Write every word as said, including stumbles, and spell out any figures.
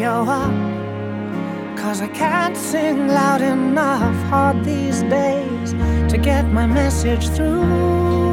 radio up, 'cause I can't sing loud enough hard these days to get my message through.